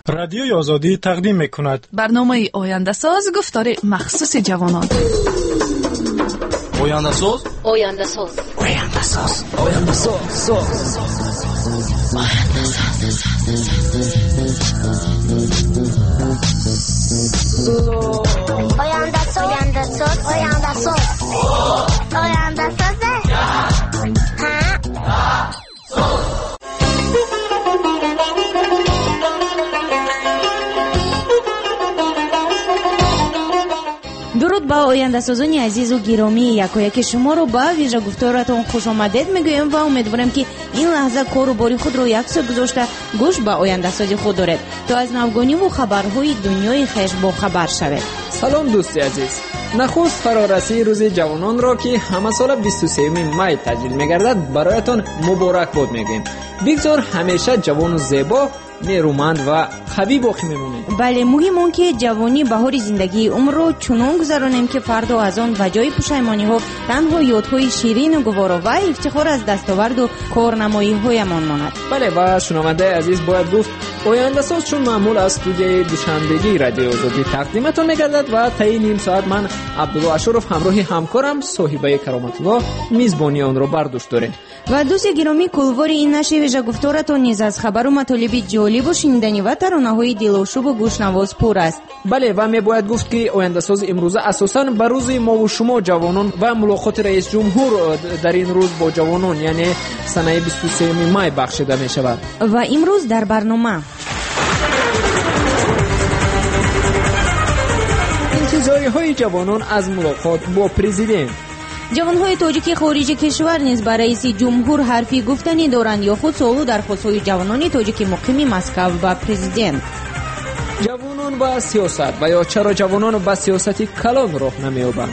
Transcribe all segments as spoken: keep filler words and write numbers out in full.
رادیوی آزادی تقدیم می‌کند. برنامه آینده ساز گفتار مخصوص جوانان. آینده ساز آینده ساز آینده ساز آینده ساز آینده ساز آینده ساز آینده ساز آینده ساز درود با آینده سازانی عزیز و گرامی، یکایک شما رو با ویژه گفتارتون خوش آمدید میگویم و امیدوارم که این لحظه کار و باری خود رو یکسو گذاشته گوش به آینده سازی خود دارید تا از نوگانی و خبرهای دنیای خیش با خبر شوید. سلام دوستی عزیز، نخست فرارسی روز جوانان را که همه سال بیست و سوم می تجلیل می‌گردد برایتان مبارک باد میگیم. بگذار همیشه جوان و زیبا، نیرومند و قوی باقی میمونیم. بله، مهم اون که جوانی بهار زندگی عمر رو چنان گذرانیم که فردا از آن و جای پشیمانی ها تنها یادهای شیرین و گوارا و افتخار از دستاورد و کارنمایی هایمان ماند. بله و شنونده عزیز باید گفت آینده ساز چون معمول از استودیوی دوشنبگی رادیو آزادی تقدیمتون میگردد و تا نیم ساعت من عبدالله اشرف همراه همکارم صاحبه کرامت الله میزبانی آن را برداشت داریم. و دوست گرامی، کلوار این نشر ویژه گفتارتون نیز از خبر و مطالب جالب و شنیدنی و ترانه‌های دلشوب و گوشنواز پر است. بله و می باید گفت که آینده ساز امروزه اساساً به روز ما و شما جوانان و ملاقات رئیس جمهور در این روز با جوانان یعنی سنه بیست و سوم می بخشیده می شود. و امروز در برنامه انتظارهای جوانان از ملاقات با پرزیدنت. جوانهای تاجیک خارج کشور نیز برای رئیس جمهور حرفی گفتنی دارند یا خود سوالو درخواست‌های جوانان تاجیک مقیم مسکو و پرزیدنت. جوانان با سیاست و یا چرا جوانان با سیاستی کلان راه نمی‌یابند.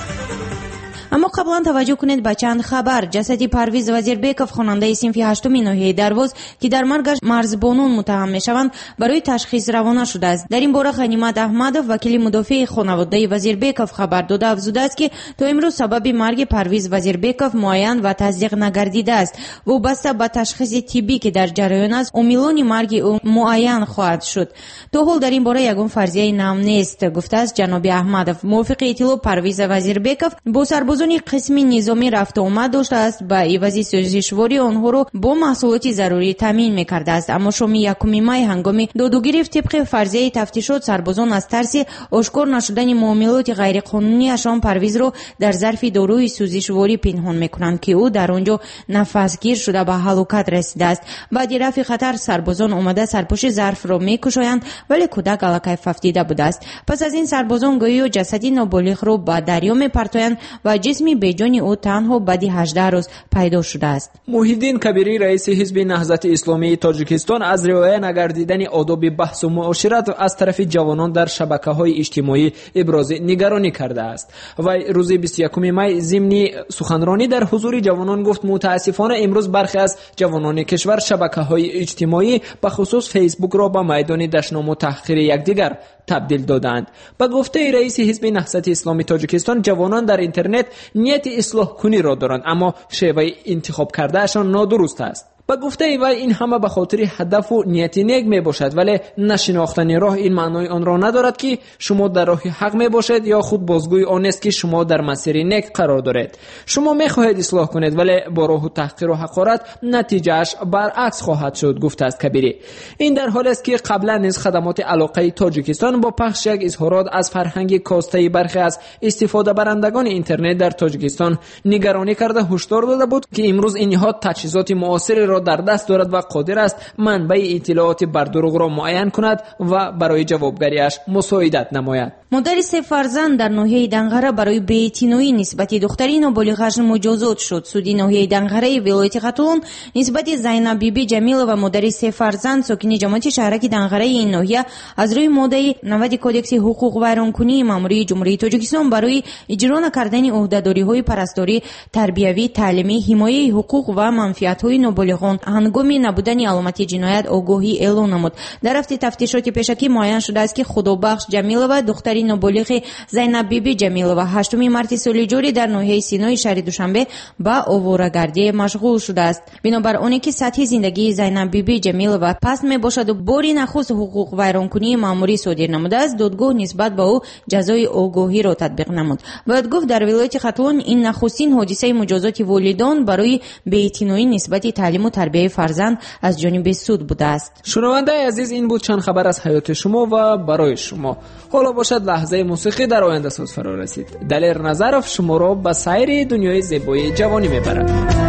اما قبلا توجه کنید به چند خبر. جسد پرویز وزیربکov خواننده صنف هشتم ناحیه درواز که در مرگش مرزبانان متهم میشوند برای تشخیص روانه شده است. در این باره غنیمت احمدov وکیل مدافع خانواده وزیربکov خبر داده افزوده است که تا امروز سبب مرگ پرویز وزیربکov معین و تصدیق نگردیده است. وابسته به تشخیص طبی که در جریان است عاملان مرگ او معین خواهد شد. تا حال در این باره یگان فرضیه نام نیست، گفته است جناب احمدov. موافق اطلاع پرویز وزیربکov با سربازان قسم نظامی رفت و آمد داشته است، با عوض سوزشواری آنها را با محصولات ضروری تامین می‌کرده است. اما شام یکم می هنگام دادگیری طبق فرضیه تفتیشات سربازان از ترس آشکار نشدن معاملات غیرقانونی اشان پرویز را در ظرف داروی سوزشواری پنهان می‌کنند که او در آنجا نفسگیر شده به هلاکت رسیده است. بعد رفع خطر سربازان آمده سرپوش ظرف را می‌کشایند ولی کودک الکی ففتیده بوده است. پس از این سربازان گویا جسدی نابالغ را به دریا می‌پرتایند و جسمی به جان او تنها بعد هجده روز پیدا شده است. محیدین کبیری رئیس حزب نهضت اسلامی تاجیکستان از رعایت نگردیدن آداب بحث و معاشرت از طرف جوانان در شبکه‌های اجتماعی ابراز نگرانی کرده است و روز بیست و یکم می ضمن سخنرانی در حضور جوانان گفت متاسفانه امروز برخی از جوانان کشور شبکه‌های اجتماعی به خصوص فیسبوک را به میدان دشنام و تحقیر یکدیگر تبدیل دادند. با گفته رئیس حزب نهضت اسلامی تاجیکستان جوانان در اینترنت نیت اصلاح کنی را دارند اما شیوه انتخاب کردهشان نادرست است. با گفته وی این همه به خاطر هدف و نیت نیک می باشد ولی نشناختن راه این معنای آن را ندارد که شما در راه حق می باشد یا خود بازگوی آن است که شما در مسیر نیک قرار دارید. شما می خواهید اصلاح کنید ولی با راه و تحقیر و حقارت نتیجهش برعکس خواهد شد، گفته است کبیری. این در حالی است که قبلا نیز خدمات علاقه تاجیکستان با پخش یک اظهارات از فرهنگ کاسته برخی از استفاده برندگان اینترنت در تاجیکستان نگرانی کرده هشدار داده بود که امروز این نهاد تجهیزات معاصر را در دست دارد و قادر است منبع اطلاعات بر دروغ را معین کند و برای جوابگریش مساعدت نماید. مادر سه فرزند در ناحیه دنغره برای بی‌اعتنایی نسبت دختری نابالغش مجازات شد. سودی ناحیه دنغره ولایت خاتون نسبت زینب بیبی جمیله و مادر سه فرزند ساکن جماعت شهرک دنغره این ناحیه از روی ماده نود کدکس حقوق ویرانکنی ماموری جمهوری تاجیکستان برای اجرا نکردن عهده‌داری‌های پرستاری، تربیوی، تعلیمی، حمایت حقوق و منفعت‌های نابالغان افغان هنگام نبودن علامت جنایت آگاهی اعلام نمود. در هفته تفتیشات پیشکی معاین شده است که خدابخش جمیلова دختر نابالغ زینب بیبی جمیلова هشتم مارس سال جاری در ناحیه سینای شهر دوشنبه با آواره‌گردی مشغول شده است. بنابر آنی که سطح زندگی زینب بیبی جمیلова پست میباشد و باری نخست حقوق ویرانکنی ماموری صادر نموده است، دادگاه نسبت به او جزای آگاهی را تطبیق نمود. باید گفت در ولایت ختلان این نخستین حادثه مجازات والدان برای بی‌اعتنایی نسبت تعلیم و تربیت فرزند از جانب سود بوده است. شنونده عزیز، این بود چند خبر از حیات شما و برای شما. حالا باشد لحظه موسیقی در آینده ساز فرا رسید. دلیر نظرف شما را به سیر دنیای زیبای جوانی میبرد.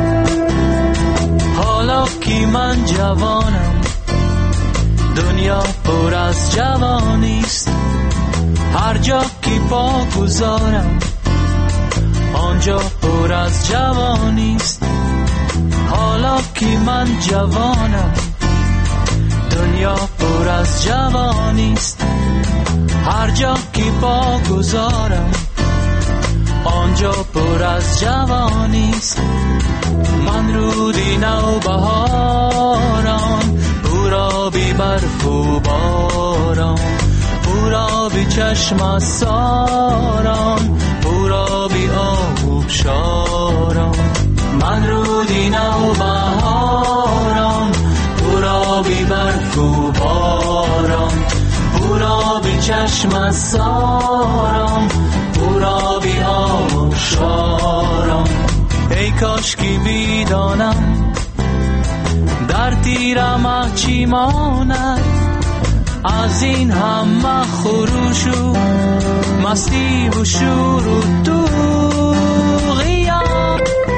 حالا که من جوانم، دنیا پر از جوانیست، هر جا که پا گذارم آنجا پر از جوانیست. حالا که من جوانم، دنیا پر از جوانیست، هر جا که پا گذارم آنجا پر از جوانیست. من رودی نو بهاران، پورا بی برف و باران، پورا بی چشم ساران، پورا بی آب شاران. من رودی نو بهاران، پورا بی برف و باران، پورا بی چشم ساران، پورا بی آب شاران. ای کاش که میدانم در تیرم چی ماند، از این همه خروش و مستی و شور و دوغیان.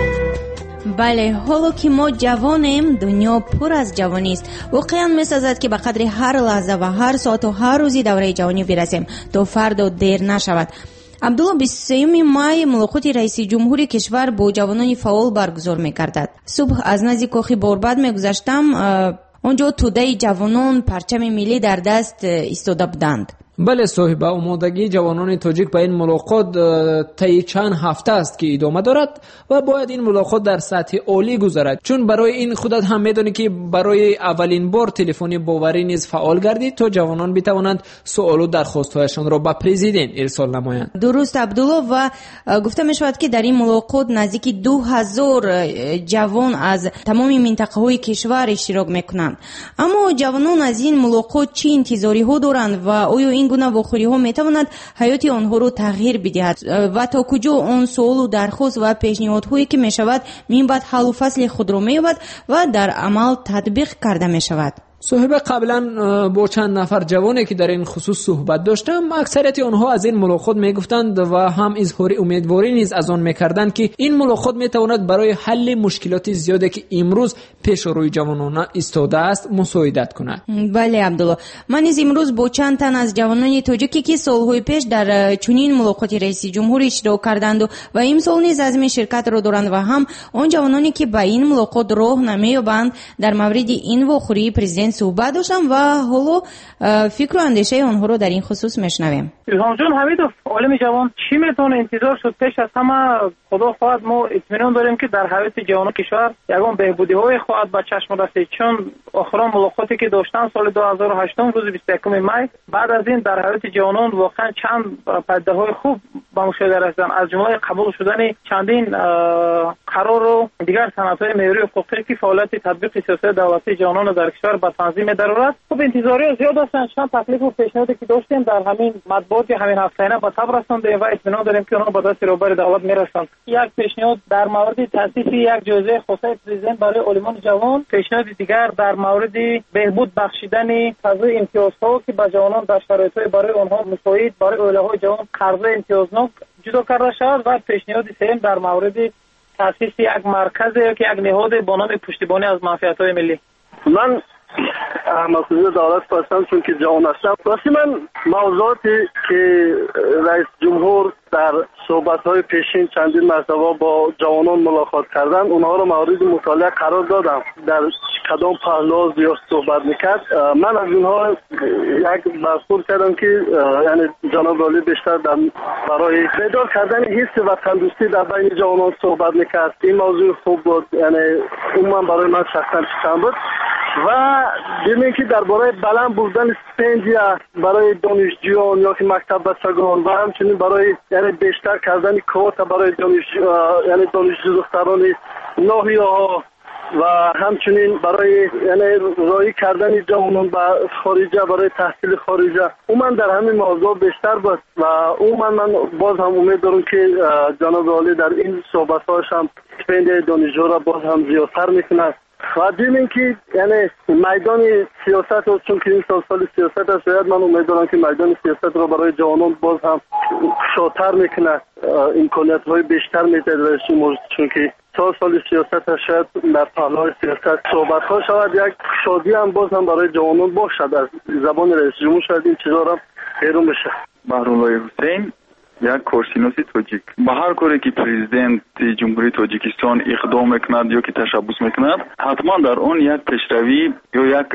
بله، حالا که ما جوانیم دنیا پر از جوانی است. واقعا می‌سازد که به قدر هر لحظه و هر ساعت و هر روزی دوره جوانی برسیم تا فردا دیر نشود. عبدالله بیست و سوم مای ملاقات رئیس جمهور کشور با جوانان فعال برگزار می‌گردد. صبح از نزدیک کاخ باربد می‌گذشتم، آنجا توده جوانان پرچم ملی در دست ایستاده بودند. بله صاحب، آمادگی جوانان تاجیک به این ملاقات طی چند هفته است که ادامه دارد و باید این ملاقات در سطح عالی گذرد، چون برای این خودت هم میدانی که برای اولین بار تلفنی باوری نیز فعال گردید تا جوانان بتوانند سوال و درخواست‌هایشان را به پرزیدنت ارسال نمایند. درست عبدالله، و گفته می شود که در این ملاقات نزدیک دو هزار جوان از تمام منطقه‌های کشور اشتراک میکنند. اما جوانان از این ملاقات چه انتظاری ها دارند و آیا این گونه واخوری ها میتواند حیات آنها رو تغییر بدهد و تا کجا آن سوال و درخواست و پیشنهادهایی که میشود من بعد حل و فصل خود را مییابد و در عمل تطبیق کرده میشود؟ صاحب، قبلا با چند نفر جوانی که در این خصوص صحبت داشتم، اکثریت آنها از این ملاقات میگفتند و هم اظهار امیدواری نیز از آن میکردند که این ملاقات میتواند برای حل مشکلات زیادی که امروز پیش روی جوانان ایستاده است مساعدت کند. بله عبدالله، من نیز امروز با چند تن از جوانان تاجیکی که سالهای پیش در چنین ملاقات رئیس جمهور اشتراک کردند و امسال نیز عزم شرکت را دارند و هم آن جوانانی که به این ملاقات راه نمییابند در مورد این واخوری پرزیدنت صحبت داشتم و حالا فکر و اندیشه آنها رو در این خصوص میشنویم. الهام جان حمیدوف، عالم جوان، چی میتونه انتظار شد؟ پیش از همه خدا خواهد ما اطمینان داریم که در حیات جوانان کشور یگان بهبودی های خواهد به چشم رسید، چون آخرین ملاقاتی که داشتن سال دو هزار و هشت روز بیست و یکم می بعد از این در حیات جوانان واقعا چند پدیده های خوب به مشاهده رسیدن، از جمله قبول شدن چندین قرار و دیگر سندهای معیاری حقوقی که فعالیت تطبیق سیاست دولتی جوانان در کشور به تنظیم ضرورت. خب انتظاری زیاد هستند، چند تکلیف و پیشنهادی که داشتیم در همین مطبوعات همین هفتهانه به صبر رساندیم و اطمینان داریم که اونها به دست روبر دولت میرسند. یک پیشنهاد در مورد تاسیس یک جایزه خصوصی پرزیدنت برای علمان جوان، پیشنهاد دیگر در مورد بهبود بخشیدن فضای امتیازها که به جوانان در شرایط‌های برای آنها مساعد برای اولهای جوان قرض امتیازناک جدا کرده شود و پیشنهاد سوم در مورد تاسیس یک مرکز یا یک نهاد با نام پشتیبانی از منفعت‌های ملی. من مسئول دولت هستم چون که جوان هستم. واسه من موضوعاتی که رئیس جمهور در صحبت‌های پیشین چندین مرتبه با جوانان ملاقات کردن اونها رو مورد مطالعه قرار دادم. در کدام پهلو زیاد صحبت میکرد من از اینها یک مذکور کردم که یعنی جناب عالی بیشتر در برای بیدار کردن حس وطندوستی در بین جوانان صحبت میکرد. این موضوع خوب بود، یعنی عموما برای من شخصا پسند بود. و دیدیم که درباره بلند بردن استیپندیا برای دانشجویان یا که مکتب بچگان و همچنین برای یعنی بیشتر کردن کوتا برای دانشجو یعنی دانشجو دختران ناحیه‌ها و همچنین برای یعنی راهی کردن جوانان به خارجه برای تحصیل خارجه عموما در همین موضوع بیشتر بود و عموما من باز هم امید دارم که جناب عالی در این صحبت‌هاش هم استیپندیای دانشجو را باز هم زیادتر میکنه. و دیدیم که یعنی میدان سیاست و چون که این سال سال سیاست است شاید من امید دارم که میدان سیاست رو برای جوانان باز هم شاتر میکنه، امکانیت های بیشتر میده در این موضوع چون که سال سال سیاست است شاید در پهلوی سیاست صحبت ها شود یک شادی هم باز هم برای جوانان باشد. از زبان رئیس جمهور شاید این چیزا را بیرون بشه. بهرالله حسین یک کارشناس تاجیک به هر کاری که پرزیدنت جمهوری تاجیکستان اقدام میکند یا که تشبث میکند حتما در آن یک پیشروی یا یک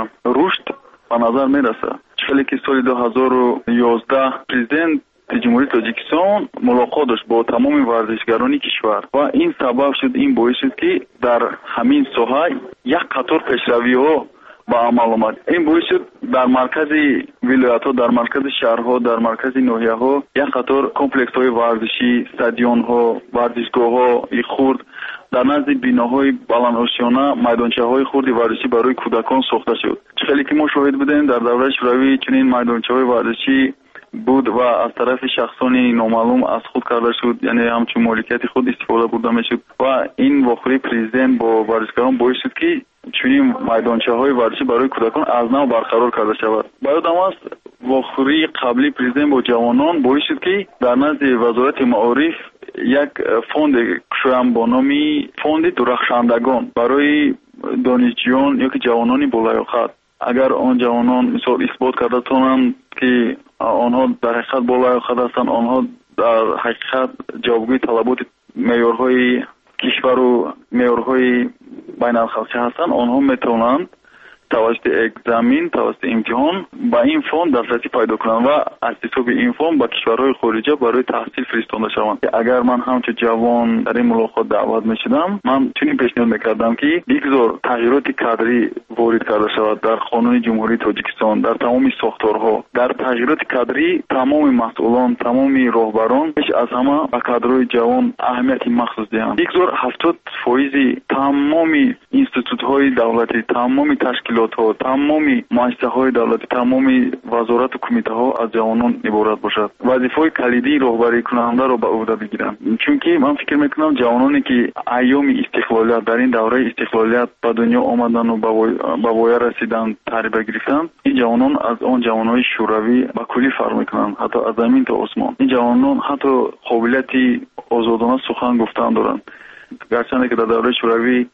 رشد به نظر میرسه. چون که سال دو هزار و یازده پرزیدنت جمهوری تاجیکستان ملاقات داشت با تمام ورزشگران کشور و این سبب شد این باعث شد که در همین ساحه یک قطار پیشروی ها با عمل آمد. این باعث شد در مرکز ولایت ها، در مرکز شهرها، در مرکز ناحیه ها یک قطار کمپلکس های ورزشی، استادیون ها، ورزشگاه ها خرد در نزد بیناهای بلندآشیانه میدانچه های خرد ورزشی برای کودکان ساخته شد. چون که ما شاهد بودیم در دوره شوروی چنین میدانچه های ورزشی بود و از طرف شخصانی نامعلوم از خود کرده شد، یعنی همچون مالکیت خود استفاده برده میشد و این واقعی پرزیدنت با ورزشکاران باعث شد که چنین میدانچه های ورزشی برای کودکان از نو برقرار کرده شود. باید هم است واقعی قبلی پرزیدنت با جوانان باعث شد که در نزد وزارت معارف یک فوند کشویم با نامی فوند درخشندگان برای دانشجویان یا که جوانانی بالیاقت، اگر آن جوانان مثال اثبات کرده تونند که آنها در حقیقت بالیاقت هستند، آنها در حقیقت جوابگوی طلبات معیارهای کشور و معیارهای بین الخلقی هستند، آنها میتونند توسط اگزامین، توسط امتحان با این فوند دسترسی پیدا کنند و از حساب این فوند با کشورهای خارجه برای تحصیل فرستاده شوند. اگر من همچون جوان در این ملاقات دعوت میشدم من چنین پیشنهاد میکردم که بگذار تغییرات کادری وارد کرده شود در قانون جمهوری تاجیکستان، در تمام ساختارها، در تغییرات کادری تمام مسئولان، تمام راهبران بیش از همه به کادرهای جوان اهمیت مخصوص دهند. بگذار هفتاد فیصد تمام اینستیتوت‌های دولتی، تمام تشکیلات ها، تمامی مؤسسه های دولتی، تمامی وزارت و کمیته ها از جوانان عبارت باشد. وظیفه کلیدی راهبری کننده را به عهده بگیرند. چون که من فکر میکنم جوانانی که ایام استقلالیت در این دوره استقلالیت به دنیا آمدن و به وای رسیدن تجربه گرفتند، این جوانان از آن جوانای شوروی به کلی فرق میکنند، حتی از زمین تا آسمان. این جوانان حتی قابلیت آزادانه سخن گفتن دارند. گرچه که در دوره شوروی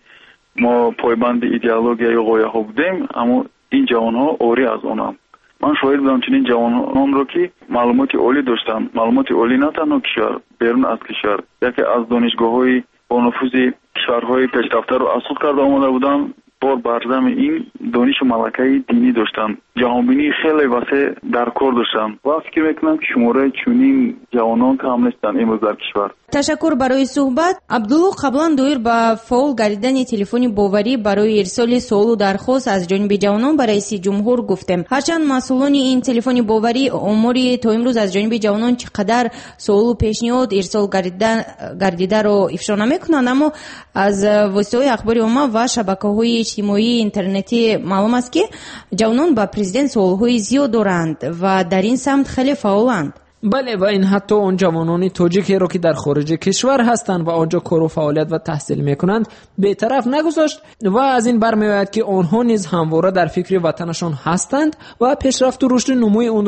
ما پایبند ایدئولوژی یا غایه ها بودیم، اما این جوان ها عاری از آنم. من شاهد بودم چنین جوانان رو که معلومات عالی داشتن، معلومات عالی نه تنها کشور، بیرون از کشور، یکی از دانشگاه های با نفوذ کشورهای پیشرفته رو اساس کرده آمده بودن، بار برزم این دانش و ملکه دینی داشتن، جهانبینی خیلی وسیع در کار داشتن و فکر میکنم که شماره چنین جوانان کم نیستن امروز در کشور. تشکر برای صحبت. عبدالله قبلا دویر با فعال گردیدن تلفن باوری برای ارسال سوال و درخواست از جانب جوانان به رئیس جمهور گفتیم. هرچند مسئولان این تلفن باوری اموری تا امروز از جانب جوانان چقدر سوال و پیشنهاد ارسال گردیدن گردیده رو افشا نمیکنند، اما از وسایل اخباری عامه و شبکه‌های اجتماعی اینترنتی معلوم است که جوانان با پرزیدنت سوال‌های زیاد دارند و در این سمت خیلی فعالند. بله، و این حتی اون جوانان تاجیکی رو که در خارج کشور هستند و آنجا کار و فعالیت و تحصیل میکنند به طرف نگذاشت و از این برمیآید که آنها نیز همواره در فکر وطنشان هستند و پیشرفت و رشد نموی اون را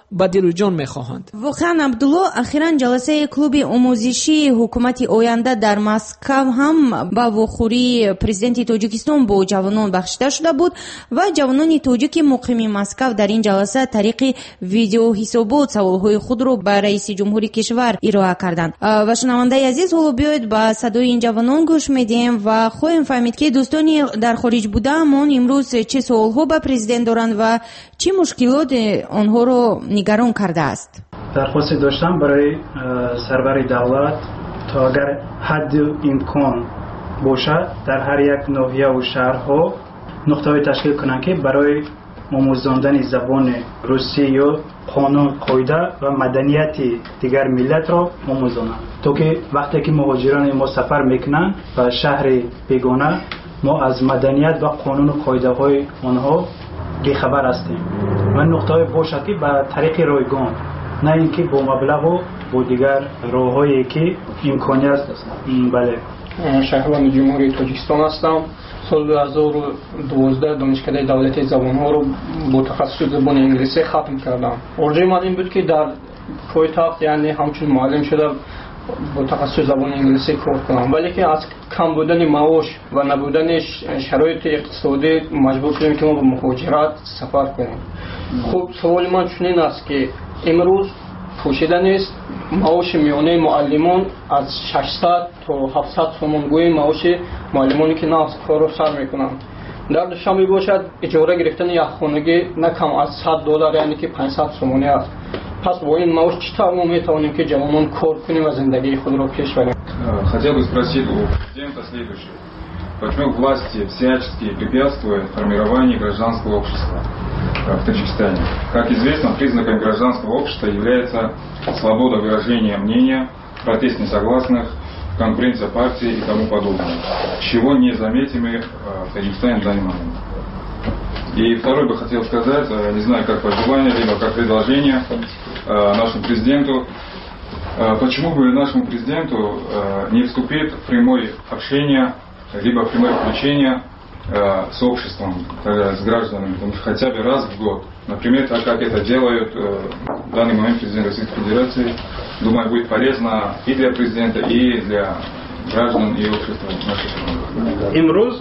ба дилу ҷон мехоҳанд. воқеан абдулло, ахиран ҷаласаи клуби омӯзишии ҳукумати оянда дар Москав ҳам ба вохӯрии президенти Тоҷикистон бо ҷавонон бахшида шуда буд ва ҷавонони тоҷики муқими Москав дар ин ҷаласа тариқи видеоҳисобот саволҳои худро ба раиси ҷумҳури кишвар ироа карданд. ва шунавандаи азиз, ҳоло биёед ба садои ин ҷавонон гӯш медиҳем ва хоҳем фаҳмид ки дӯстони дар хориҷ будаамон имрӯз чӣ суолҳо ба президент доранд ва чӣ мушкилот онҳоро нигарон кардааст. дархосте доштам барои сарвари давлат то агар ҳадду имкон бошад дар ҳар як ноҳияву шаҳрҳо нуқтаҳое ташкил кунанд ки барои омӯзондани забони русӣ ё қонун қоида ва маданияти дигар миллатро омӯзонанд, то ки вақте ки муҳоҷирони мо сафар мекунанд ба шаҳри бегона, мо аз маданият ва қонуну қоидаҳои онҳо бехабар ҳастем ва нуқтаҳое бошад ки ба тариқи ройгон, на ин ки бо маблағу бо дигар роҳҳое ки имконият бале. шаҳрванди ҷумҳурии Тоҷикистон ҳастам. соли ду ҳазору дувоздаҳ донишкадаи давлати забонҳоро бо тахассуси забони инглисӣ хатм кардам. орзуи ман ин буд ки дар пойтахт, яъне ҳамчун муаллим шуда бо тахассуси забони инглисӣ кор кунам, вале ки аз кам будани маош ва набудани шароити иқтисодӣ маҷбур шудем ки мо ба муҳоҷират сафар кунем. хуб, саволи ман чунин аст ки имрӯз пӯшида нест маоши миёнаи муаллимон аз шашсад то ҳафтсад сомон гӯи маоши муаллимоне ки нав корро сар мекунанд. дар душанбе бошад иҷора гирифтани як хонагӣ на кам аз сад доллар, яъне ки панҷсад сомонӣ аст. пас бо ин маош чӣ тавр мо метавонем ки ҷавонон кор кунем ва зиндагии худро пеш барем? Хотел бы спросить у президента следующее. Почему власти всячески препятствуют формированию гражданского общества в Таджикистане? Как известно, признаком гражданского общества является свобода выражения мнения, протест несогласных, конкуренция партий и тому подобное, чего не заметим мы в Таджикистане в данный момент. И второй бы хотел сказать, не знаю, как пожелание, либо как предложение нашему президенту, почему бы нашему президенту не вступить в прямое общение, либо прямое включение с обществом, с гражданами, потому что хотя бы раз в год, например, так как это делают в данный момент президент Российской Федерации, думаю, будет полезно и для президента, и для граждан, и общества нашей страны. Имрӯз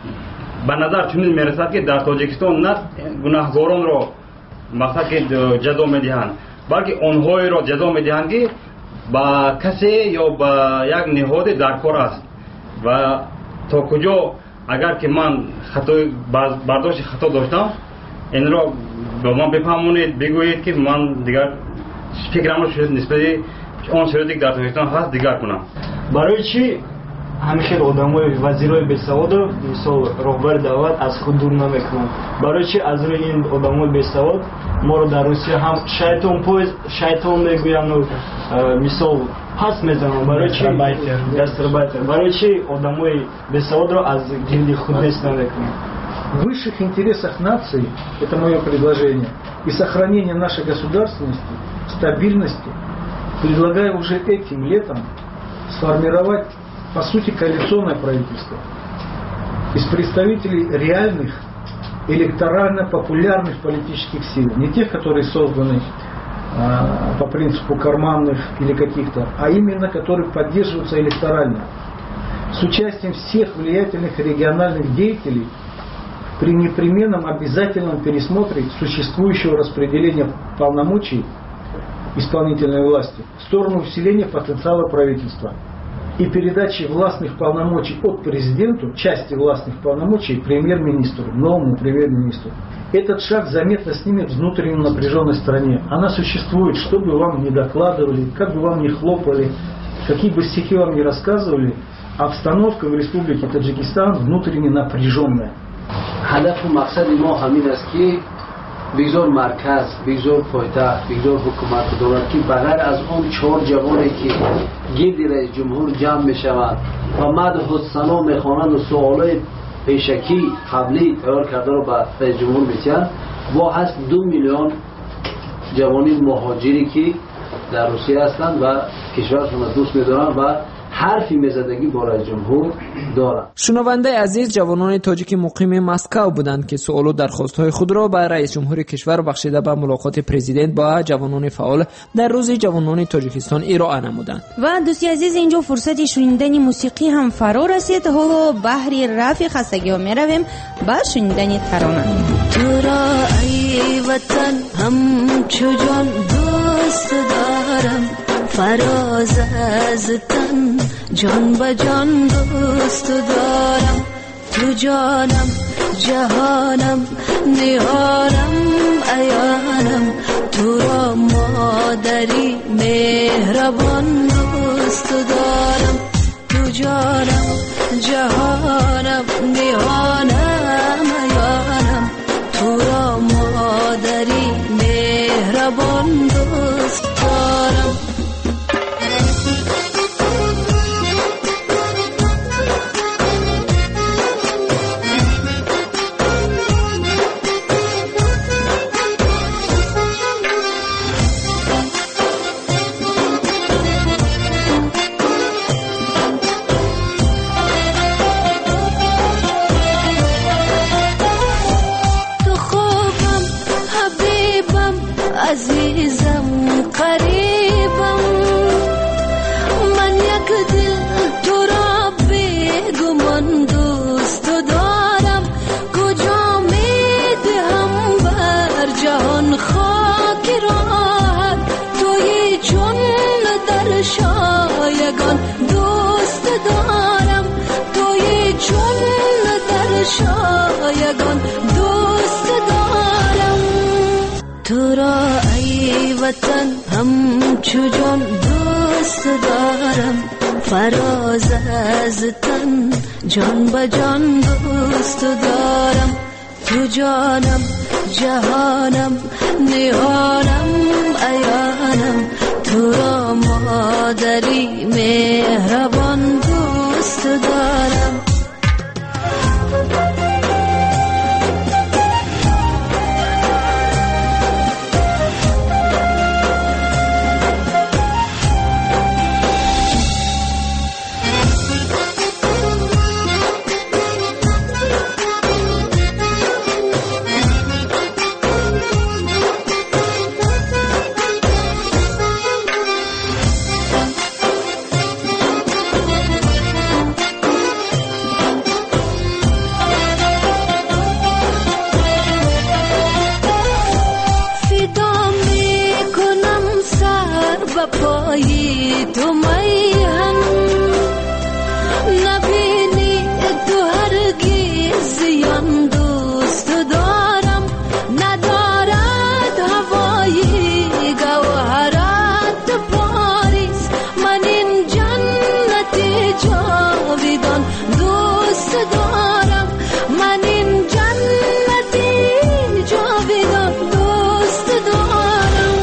ба назар чунин мерасад ки дар Тоҷикистон на гунаҳгоронро мақсад ки ҷазо медиҳанд, балки онҳоеро ҷазо медиҳанд ки ба касе ё ба як ниҳоди дар кор аст ва то куҷо агар ки ман хатои бардошти хато доштам, инро ба ман бифаҳмонед, бигӯед ки ман дигар фикрамро нисбати он шароите ки дар Тоҷикистон ҳаст дигар кунам. Барои чӣ ҳамихел одамои вазирои бесаводро мисол роҳбари давлат аз худ дур намекунанд? Барои чӣ аз рӯи ин одамои бесавод моро дар Русия ҳам шайтон поез шайтон мегӯям, мисол пас мезанам? Барои чӣ гастарбайтер? Барои чӣ одамои бесаводро аз гирди худ нест намекунанд? В высших интересах нации, это мое предложение, и сохранения нашей государственности, стабильности, предлагаю уже этим летом сформировать, по сути, коалиционное правительство из представителей реальных электорально-популярных политических сил, не тех, которые созданы а, по принципу карманных или каких-то, а именно которые поддерживаются электорально, с участием всех влиятельных региональных деятелей при непременном обязательном пересмотре существующего распределения полномочий исполнительной власти в сторону усиления потенциала правительства и передачи властных полномочий от президенту, части властных полномочий премьер-министру, новому премьер-министру. Этот шаг заметно снимет внутреннюю напряженность в стране. Она существует, что бы вам ни докладывали, как бы вам ни хлопали, какие бы стихи вам ни рассказывали, обстановка в республике Таджикистан внутренне напряженная. هدف و مقصد ما همین است که بگذار مرکز، بگذار پایتخت، بگذار حکومت دولت که بغیر از اون چهار جوانی که گرد رئیس جمهور جمع می شوند و مدح و ثنا می خوانند و سوالای پیشکی قبلی تیار کرده رو به رئیس جمهور میتیند، و هست دو میلیون جوانی مهاجری که در روسیه هستند و کشورشون دوست می‌دارند و حرفی میزدگی با رئیس جمهور دارم. شنونده عزیز، جوانان تاجیک مقیم مسکو بودند که سوال و درخواست‌های خود را به رئیس جمهور کشور بخشیده به ملاقات پرزیدنت با جوانان فعال در روز جوانان تاجیکستان ارائه نمودند. و دوستی عزیز، اینجا فرصت شنیدن موسیقی هم فرا رسید. حالا بحری رفع خستگی ها می رویم به شنیدن ترانه. تو را ای وطن همچو جان دوست دارم، فراز از تن جان به جان دوست دارم. تو جانم جهانم نهانم عیانم، تو را مادری مهربان دوست دارم. تو جانم جهانم نهانم عیانم، تو را مادری مهربان دوست دارم. عزیزم قریبم، من یک دل تو را بیگمان دوست دارم. کجا میدهم بر جهان خاک راحت، توی چون در شایگان دوست دارم. توی چون در شایگان دوست دارم. تو را ای وطن همچو جان دوست دارم، فراز از تن جان به جان دوست دارم. تو جانم جهانم نهانم عیانم، تو را مادری مهربان دوست دارم. پایی تو میهن نبینی تو هرگز زیان دوست دارم. ندارد هوایی گوهرت پاریس، من این جنت جاویدان دوست دارم. من این جنت جاویدان دوست دارم.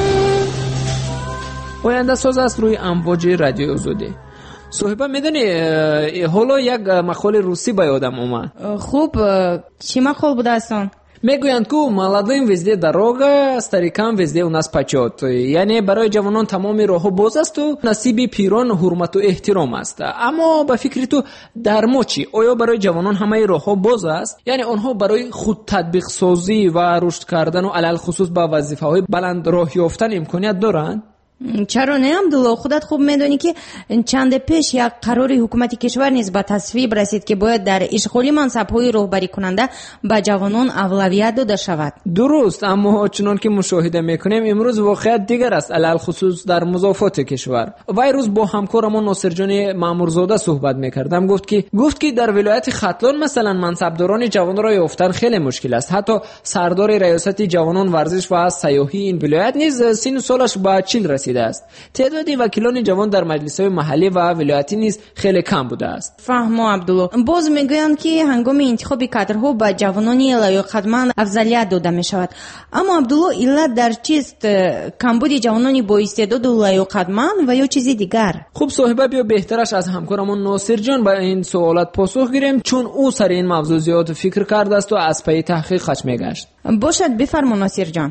آینده ساز است روی امواج رادیو آزادی. صاحبه میدونی حالا یک مقال روسی به یادم اومد. خوب، چی مقال بود اصلا؟ میگویند که молодым везде дорога, старикам везде у нас почет. یعنی برای جوانان تمام راه باز است و نصیب پیران حرمت و احترام است. اما به فکر تو در ما چی؟ آیا برای جوانان همه راه ها باز است؟ یعنی آنها برای خود تطبیق سازی و رشد کردن و علل خصوص به وظیفه های بلند راه یافتن امکانیت دارند؟ چرا نه عبدالله؟ خودت خوب میدونی که چند پیش یک قرار حکومت کشور نیز به تصویب رسید که باید در اشغال منصب‌های رهبری کننده به جوانان اولویت داده شود. درست، اما چنان که مشاهده میکنیم امروز واقعیت دیگر است، علل خصوص در مضافات کشور. وای روز با همکارمون ناصر جان مامورزاده صحبت میکردم، گفت که گفت که در ولایت ختلان مثلا منصبداران جوان را یافتن خیلی مشکل است. حتی سردار ریاست جوانان ورزش و سیاحی این ولایت نیز سن سالش به چهل رسید است. تعداد وکیلان جوان در مجلس‌های محلی و ولایتی نیز خیلی کم بوده است. فهمو عبدالله. باز میگویند که هنگام انتخاب کادرها به جوانان لایق‌مند افضلیت داده می شود. اما عبدالله، علت در چیست؟ کمبود جوانان با استعداد و لایق‌مند و یا چیزی دیگر؟ خوب صاحبه، بیا بهترش از همکارمون ناصر جان به این سوالات پاسخ گیریم، چون او سر این موضوع زیاد فکر کرده است و از پی تحقیقش میگشت. باشد، بفرما ناصر جان.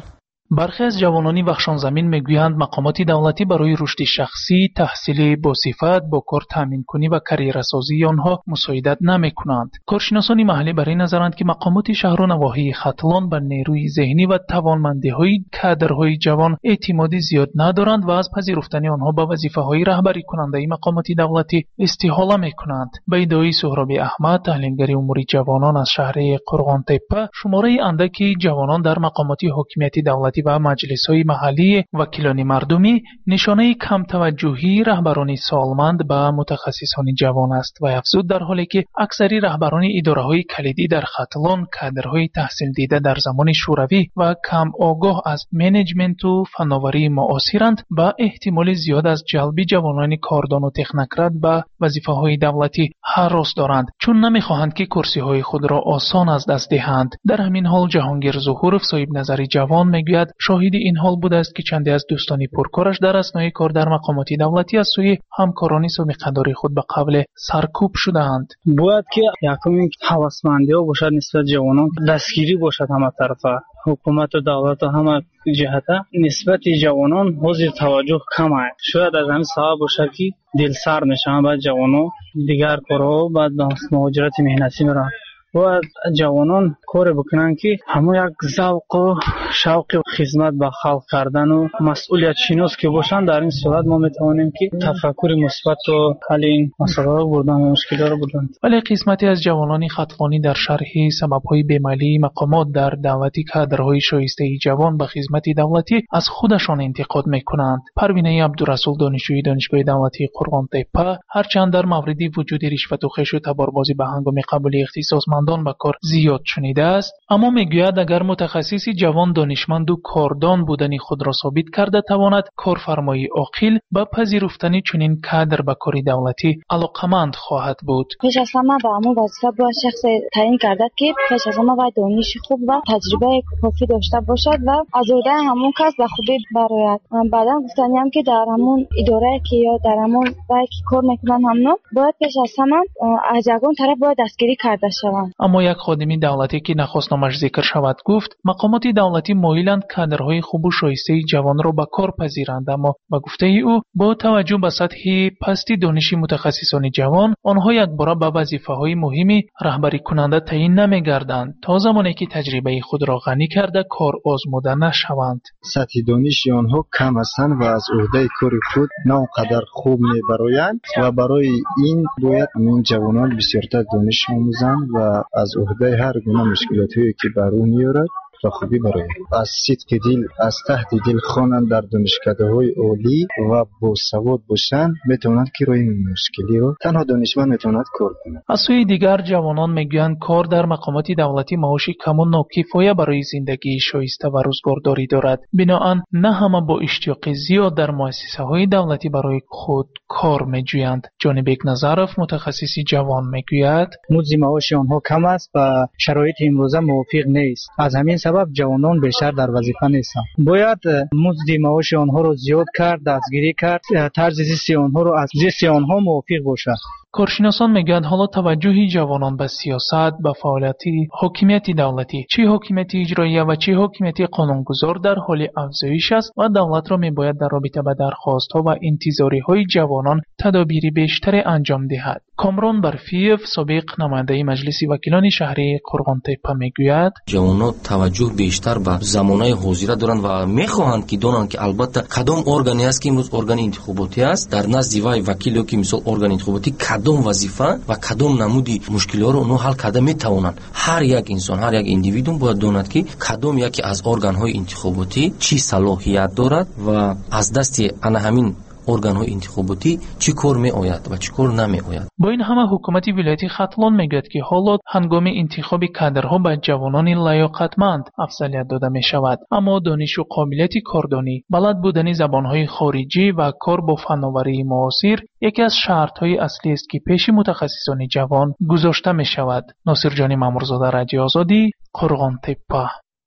برخی از جوانان بخشان زمین میگویند مقامات دولتی برای رشد شخصی، تحصیلی با صفت، با کار تامین کنی و کریرسازی آنها مساعدت نمیکنند. کارشناسان محلی بر این نظرند که مقامات شهر و نواحی ختلان به نیروی ذهنی و توانمندی‌های کادرهای جوان اعتماد زیاد ندارند و از پذیرفتن آنها به وظیفه‌های رهبری کننده مقامات دولتی استحاله میکنند. به ادعای سهراب احمد، تحلیلگر امور جوانان از شهر قرغان تپه، شماره اندکی جوانان در مقامات حکومت دولتی و مجلس‌های محلی وکیلان مردمی نشانه کم توجهی رهبران سالمند به متخصصان جوان است و افزود در حالی که اکثری رهبران اداره‌های کلیدی در ختلان کادرهای تحصیل دیده در زمان شوروی و کم آگاه از منیجمنت و فناوری معاصرند، با احتمال زیاد از جلب جوانان کاردان و تکنوکرات به وظیفه‌های دولتی هراس دارند، چون نمی‌خواهند که کرسی‌های خود را آسان از دست دهند. در همین حال جهانگیر ظهورов صاحب نظری جوان میگوید شاهد این حال بوده است که چندی از دوستان پرکارش در اثنای کار در مقامات دولتی از سوی همکاران سابقه‌دار خود به قبل سرکوب شدند. باید که یکم هوسمندی ها باشد نسبت جوانان، دستگیری باشد همه طرفه، حکومت و دولت و همه جهته نسبت جوانان حاضر توجه کم است. شاید از همین سبب باشد که دل سر میشن بعد جوانان دیگر کارها بعد مهاجرت مهنتی میرن. باید جوانان کار بکنن که همون یک ذوق و شوق خدمت به خلق کردن و مسئولیت شناس که باشن، در این صورت ما میتوانیم که تفکر مثبت و حل این مسائل بردن و مشکلات رو بردن. ولی قسمتی از جوانان ختلانی در شرح سبب‌های بی‌میلی مقامات در دعوت کادرهای شایسته جوان به خدمت دولتی از خودشان انتقاد میکنند. پروینه عبدالرسول دانشجوی دانشگاه دولتی قرغان تپه هرچند در مورد وجود رشوت و خش و تباربازی به هنگام قبول اختصاصمندان به کار زیاد شنیده است، اما میگوید اگر متخصصی جوان دانشمند و کاردان بودن خود را ثابت کرده تواند کارفرمایی عاقل به پذیرفتن چنین کادر به کار دولتی علاقمند خواهد بود. پیش از همه به همون وظیفه باید شخص تعیین کرده که پیش از همه باید دانش خوب و تجربه کافی داشته باشد و از عهده همون کس به خوبی برآید. بعدا گفتنیم که در همون اداره که یا در همون جایی که کار میکنن همون باید پیش از همه از یگان طرف باید دستگیری کرده شوند. اما یک خادمی دولتی که نخواست نامش ذکر شود گفت مقامات دولتی مایلند کادرهای خوب و شایسته جوان را به کار پذیرند، اما با گفته او با توجه به سطح پستی دانش متخصصان جوان آنها یک بار به وظیفه‌های مهمی رهبری کننده تعیین نمی‌گردند تا زمانی که تجربه خود را غنی کرده کار آزموده نشوند. سطح دانش آنها کم هستند و از عهده کار خود ناقدر خوب می‌برآیند و برای این باید این جوانان بسیارتر دانش آموزند و از عهده هر گونه مشکلاتی که بر او میارد و خوبی برای از صدق دل از تحت دل خوانند در دانشکده‌های عالی و با سواد باشند میتونند که روی مشکلی رو تنها دانشمند میتوند کار کنند. از سوی دیگر جوانان میگویند کار در مقامات دولتی معاش کم و ناکفایه برای زندگی شایسته و روزگارداری دارد. بنابراین نه همه با اشتیاق زیاد در مؤسسه‌های دولتی برای خود کار میجویند. جانب یک نظرف متخصصی جوان میگوید مزد معاش آنها کم است و شرایط امروزه موافق نیست. از همین سبب جوانان بیشتر در وظیفه نیستند. باید مزد معاش آنها را زیاد کرد، دستگیری کرد، طرز زیست آنها را از زیست آنها موافق باشد. کارشناسان میگویند حالا توجه جوانان به سیاست، به فعالیت حکومت دولتی، چه حکومت اجرایی و چه حکومت قانونگذار در حال افزایش است و دولت را میباید در رابطه با درخواست‌ها و انتظاری‌های جوانان تدابیر بیشتر انجام دهد. کامران برفیف سابق نماینده مجلس وکیلان شهری قرغان تپه میگوید جوانان توجه بیشتر به زمانه حاضره دارند و میخواهند که دانند که البته کدام ارگانی است که امروز ارگان انتخاباتی است، در نزد وای وکیل که مثال ارگان انتخاباتی کدام وظیفه و کدام نمودی مشکلات رو اونها حل کرده میتوانند. هر یک انسان، هر یک اندیویدوم باید داند که کدام یکی از ارگان‌های انتخاباتی چی صلاحیت دارد و از دست آن همین ارگان‌های انتخاباتی چی کار می آید و چی کار نمی آید. با این همه حکومت ولایت ختلان میگوید که حالا هنگام انتخاب کادرها به جوانان لیاقتمند افضلیت داده می شود، اما دانش و قابلیت کاردانی، بلد بودن زبان‌های خارجی و کار با فناوری معاصر یکی از شرط‌های اصلی است که پیش متخصصان جوان گذاشته می شود. ناصر جان مامورزاده، رادیو آزادی، قرغان تپه.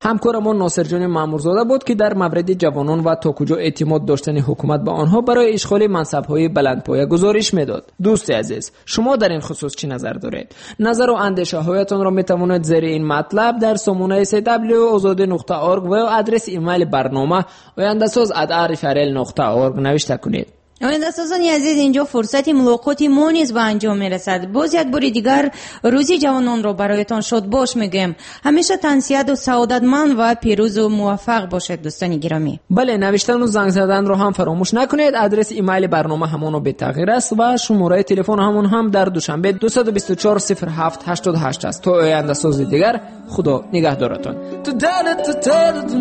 همکارمان ناصرجان مامورزاده بود که در مورد جوانان و تا کجا اعتماد داشتن حکومت به آنها برای اشغال منصب‌های بلندپایه گزارش میداد. دوست عزیز، شما در این خصوص چه نظر دارید؟ نظر و اندیشه‌هایتان را میتوانید زیر این مطلب در سامانه سی دبلیو آزادی نقطه اورگ و آدرس ایمیل برنامه oyandasaz at r f r l نقطه org نوشته کنید. آینده‌سازان عزیز، اینجا فرصت ملاقات ما نیز به انجام میرسد. باز یک بار دیگر روزی جوانان را برایتان شاد باش میگم. همیشه تنسیت و سعادتمند و پیروز و موفق باشید دوستان گرامی. بله، نوشتن و زنگ زدن رو هم فراموش نکنید. آدرس ایمیل برنامه همون به تغییر است و شماره تلفن همون هم در دوشنبه دو دو چهار صفر هفت هشت هشت است. تا آینده‌ساز دیگر، خدا نگهدارتان. تو دلت تو دلت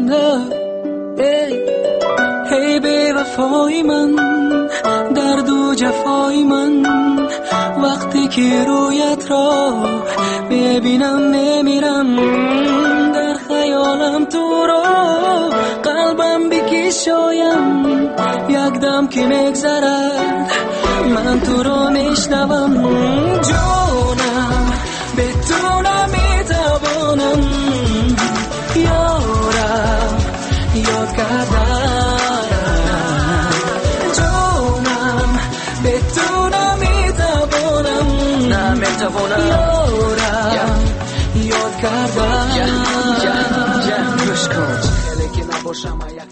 هی بی وفای من، درد و جفای من، وقتی که رویت را ببینم میمیرم، در خیالم تو را قلبم بکشایم، یک دم که میگذرد من تو را میشنوم، جانم به تو نمیتوانم، یارم یاد کردم، جانم به تو نمیتوانم، نمیتوانم، یارم یاد کردم.